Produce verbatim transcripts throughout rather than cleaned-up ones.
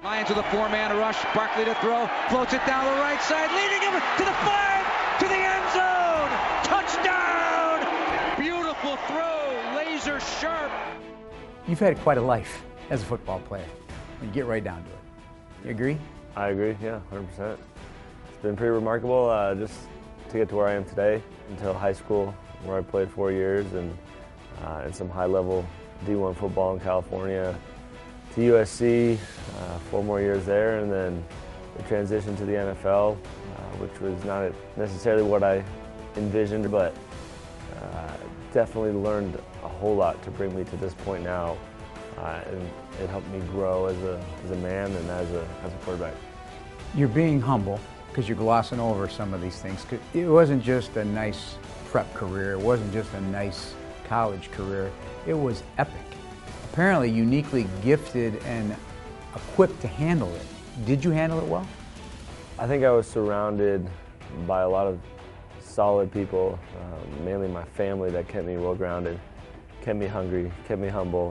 Lions with a four-man rush. Barkley to throw. Floats it down the right side. Leading him to the five. To the end zone. Touchdown. Beautiful throw. Laser sharp. You've had quite a life as a football player. You get right down to it. You agree? I agree, yeah, one hundred percent. It's been pretty remarkable uh, just to get to where I am today until high school, where I played four years and uh, in some high-level D one football in California, to U S C, uh, four more years there, and then the transition to the N F L, uh, which was not necessarily what I envisioned, but uh, definitely learned a whole lot to bring me to this point now, uh, and it helped me grow as a, as a man and as a, as a quarterback. You're being humble because you're glossing over some of these things. It wasn't just a nice prep career, it wasn't just a nice college career, it was epic. Apparently uniquely gifted and equipped to handle it. Did you handle it well? I think I was surrounded by a lot of solid people, uh, mainly my family, that kept me well-grounded, kept me hungry, kept me humble,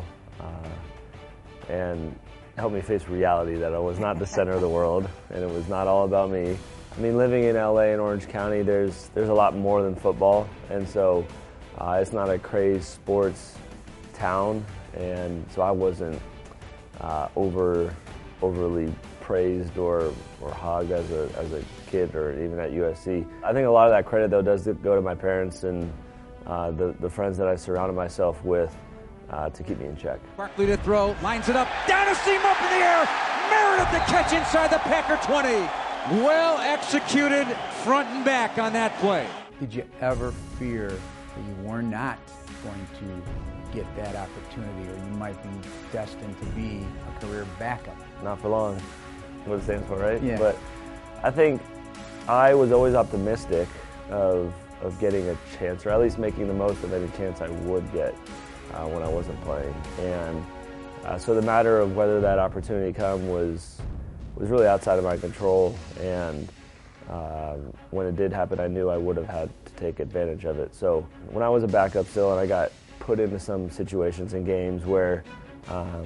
uh, and helped me face reality that I was not the center of the world and it was not all about me. I mean, living in L A and Orange County, there's, there's a lot more than football, and so uh, it's not a crazed sports town. And so I wasn't uh, over, overly praised or, or hogged as a, as a kid or even at U S C. I think a lot of that credit, though, does go to my parents and uh, the, the friends that I surrounded myself with uh, to keep me in check. Barkley to throw, lines it up, down a seam up in the air. Meredith the catch inside the Packer twenty. Well executed front and back on that play. Did you ever fear that you were not going to get that opportunity, or you might be destined to be a career backup? Not for long, what it stands for, right? Yeah. But I think I was always optimistic of, of getting a chance, or at least making the most of any chance I would get uh, when I wasn't playing. And uh, so the matter of whether that opportunity come was, was really outside of my control. And uh, when it did happen, I knew I would have had to take advantage of it. So when I was a backup still and I got put into some situations in games where um,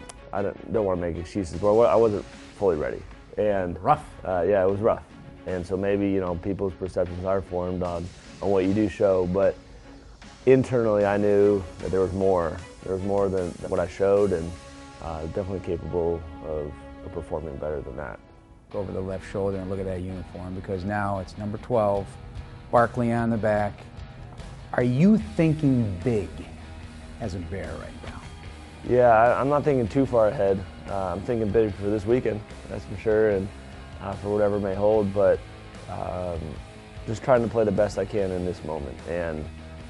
I don't, don't want to make excuses, but I wasn't fully ready. And rough. Uh, yeah, it was rough. And so maybe, you know, people's perceptions are formed on, on what you do show, but internally I knew that there was more. There was more than what I showed, and uh, definitely capable of, of performing better than that. Go over the left shoulder and look at that uniform, because now it's number twelve, Barkley on the back. Are you thinking big as a Bear right now? Yeah, I, I'm not thinking too far ahead. Uh, I'm thinking big for this weekend, that's for sure, and uh, for whatever may hold, but um, just trying to play the best I can in this moment and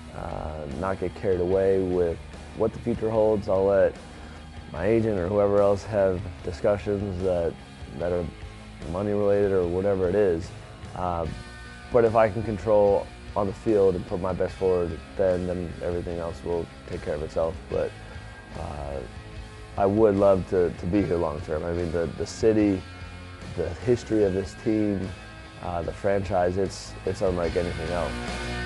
uh, not get carried away with what the future holds. I'll let my agent or whoever else have discussions that, that are money related or whatever it is. Uh, but if I can control on the field and put my best forward, then, then everything else will take care of itself. But uh, I would love to, to be here long term. I mean, the, the city, the history of this team, uh, the franchise, it's, it's unlike anything else.